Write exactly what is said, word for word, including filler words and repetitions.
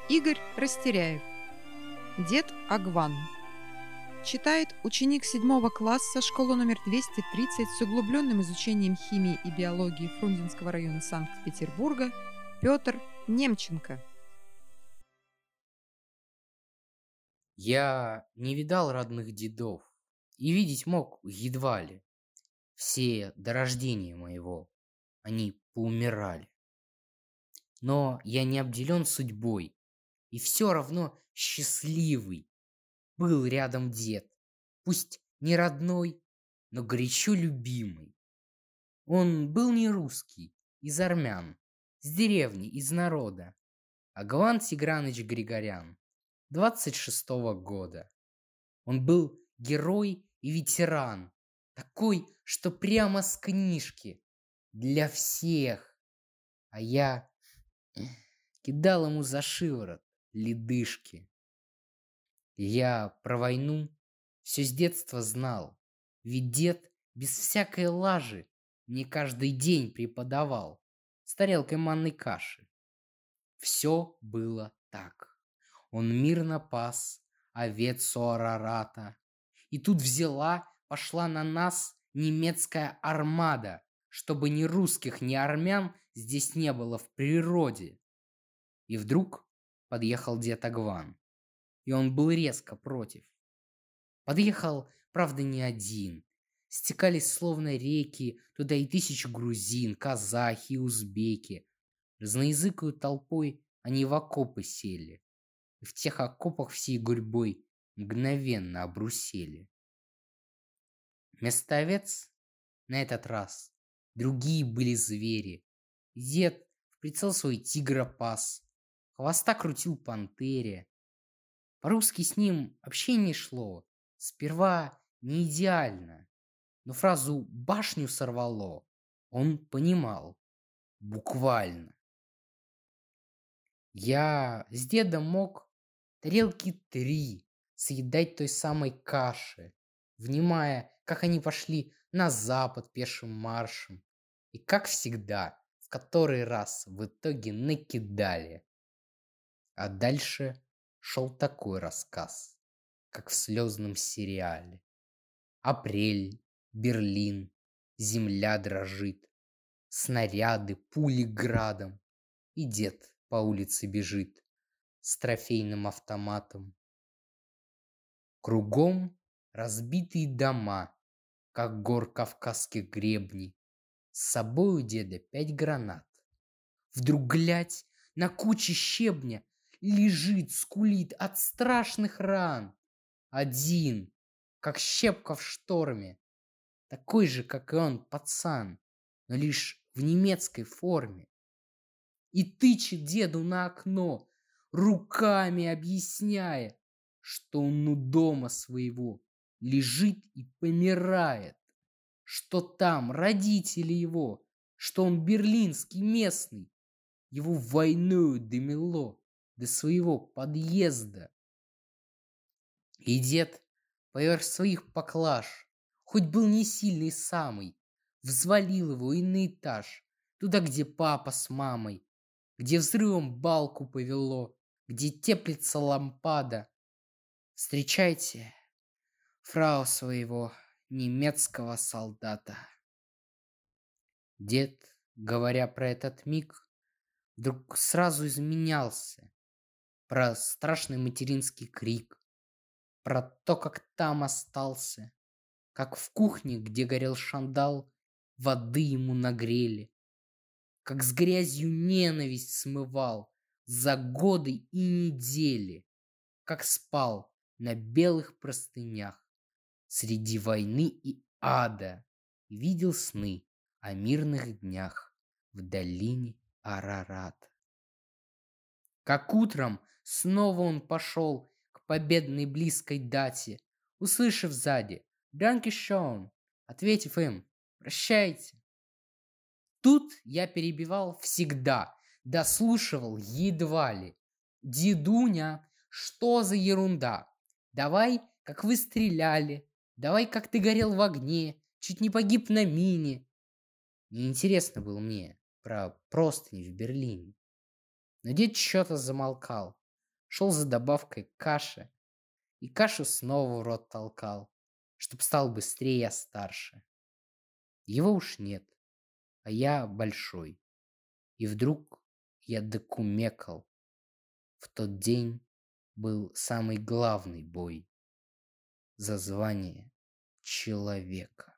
Игорь Растеряев. Дед Агван. Читает ученик седьмого класса школы номер двести тридцать с углубленным изучением химии и биологии Фрунзенского района Санкт-Петербурга Петр Немченко. Я не видал родных дедов и видеть мог едва ли. Все до рождения моего они поумирали. Но я не обделен судьбой и все равно счастливый. Был рядом дед, пусть не родной, но горячо любимый. Он был не русский, из армян, с деревни, из народа. Агван Тиграныч Григорян, двадцать шестого года. Он был герой и ветеран, такой, что прямо с книжки, для всех. А я кидал ему за шиворот ледышки. Я про войну все с детства знал, ведь дед без всякой лажи мне каждый день преподавал с тарелкой манной каши. Все было так. Он мирно пас овец у Арарата. И тут взяла, пошла на нас немецкая армада, чтобы ни русских, ни армян здесь не было в природе. И вдруг подъехал дед Агван, и он был резко против. Подъехал, правда, не один. Стекались словно реки туда и тысячи грузин, казахи и узбеки. Разноязыкую толпой они в окопы сели, и в тех окопах всей гурьбой мгновенно обрусели. Вместо овец на этот раз другие были звери. Дед в прицел свой тигра пас, хвоста крутил пантере. По-русски с ним общение шло, сперва не идеально, но фразу «башню сорвало» он понимал буквально. Я с дедом мог тарелки три съедать той самой каши, внимая, как они пошли на запад пешим маршем, и, как всегда, в который раз в итоге накидали. А дальше шел такой рассказ, как в слезном сериале. Апрель, Берлин, земля дрожит, снаряды, пули градом, и дед по улице бежит с трофейным автоматом. Кругом разбитые дома, как гор кавказских гребней. С собой у деда пять гранат. Вдруг, глядь, на куче щебня лежит, скулит от страшных ран. Один, как щепка в шторме, такой же, как и он, пацан, но лишь в немецкой форме. И тычет деду на окно, руками объясняя, что он у дома своего лежит и помирает, что там родители его, что он берлинский местный, его войною домело до своего подъезда. И дед поверх своих поклаж, хоть был не сильный самый, взвалил его и на этаж, туда, где папа с мамой, где взрывом балку повело, где теплится лампада. Встречайте фрау своего немецкого солдата. Дед, говоря про этот миг, вдруг сразу изменялся, про страшный материнский крик, про то, как там остался, как в кухне, где горел шандал, воды ему нагрели, как с грязью ненависть смывал за годы и недели, как спал на белых простынях среди войны и ада и видел сны о мирных днях в долине Арарата. Как утром снова он пошел к победной близкой дате, услышав сзади «Данки шон», ответив им «Прощайте». Тут я перебивал всегда, дослушивал едва ли. «Дедуня, что за ерунда? Давай, как вы стреляли, давай, как ты горел в огне, чуть не погиб на мине». Неинтересно было мне про простыни в Берлине. Но дед что-то замолкал, шел за добавкой к каше, и кашу снова в рот толкал, чтоб стал быстрее я старше. Его уж нет, а я большой. И вдруг я докумекал. В тот день был самый главный бой за звание человека.